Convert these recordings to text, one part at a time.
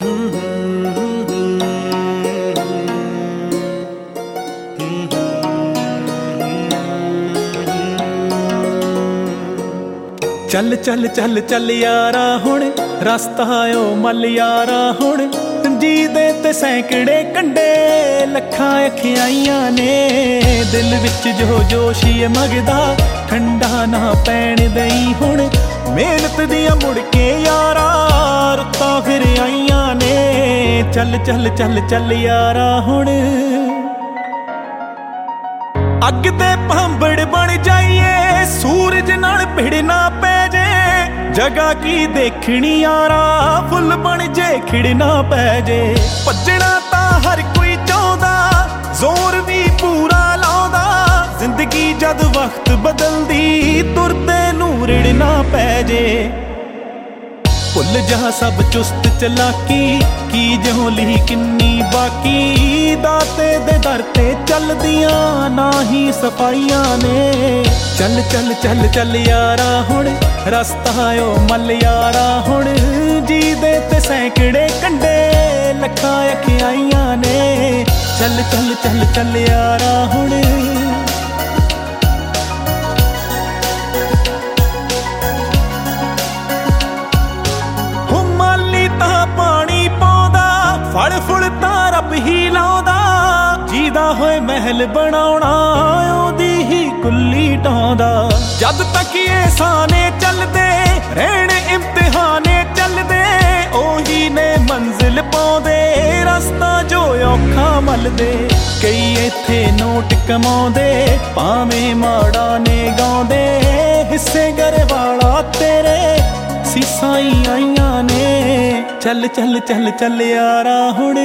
चल चल चल चल यारा हुण रस्ता ओ मल यारा हुण जी दे ते सैकड़े कंडे लखां अखियां ने दिल विच जो जोश मगदा ठंडा ना पैण दई हुण मेहनत दियां मुड़ के यारा रुत्तां फिर आईयां ने चल चल चल चल यारा हुण अग ते भांबड़ बन जाइए सूरज नाल भिड़ ना पै जे जगह की देखनी यारा फुल बन जे खिड़ ना पै जे भजना तां हर कोई चाहुंदा जोर भी पूरा लाउंदा जिंदगी जद वक्त बदलदी तुरदे नूं रिड़ ना पै जे भुल जा सब चुस्त चलाकी की जोली किन्नी बाकी दाते दे दर ते चलदियां ना ही सफाइयां ने चल चल चल चल यारा हुण रस्ता ओ मल यारा हुण जी दे ते सैकड़े कंडे लखां अखियां ने चल चल चल चल यारा हुण फल फुल तां रब ही लाउंदा जीदा होए महल बनाउणा ओदी ही कुल्ली ढाउंदा जद तक ये साने चलदे रहण इम्तिहाने चलदे ओही ने मंजिल पाउंदे रस्ता जो औखा मलदे कई इत्थे नोट कमाउंदे भावें माड़ा ने गाउंदे हिस्से घर वाला तेरे सीसाई आईयां ने चल चल चल चल यारा हुण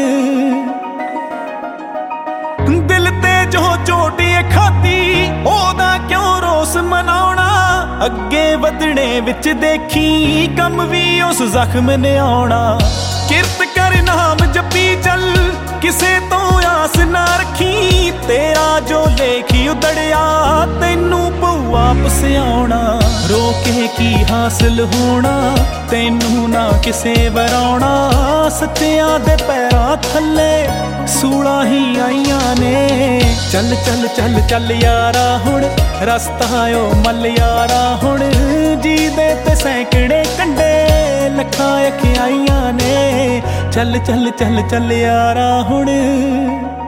दिल ते जो चोटी खादी ओदा क्यों रोस मनाउणा अगे वधणे विच देखी कम भी उस जख्म ने आउणा किरत कर नाम जपी चल किसे तो आस ना रखी तेरा जो लेखी उदड़िया तैनू पऊ वापस आउणा रोके की हासिल होना तैनू ना किसे वराउणा सच्चियां दे पैरां थल्ले सूला ही आईयां ने चल चल चल चल यारा हुण रस्ता ओ मल यारा हुण जी दे ते सैकड़े कंडे लखां अखियां ने चल चल चल चल यारा हुण।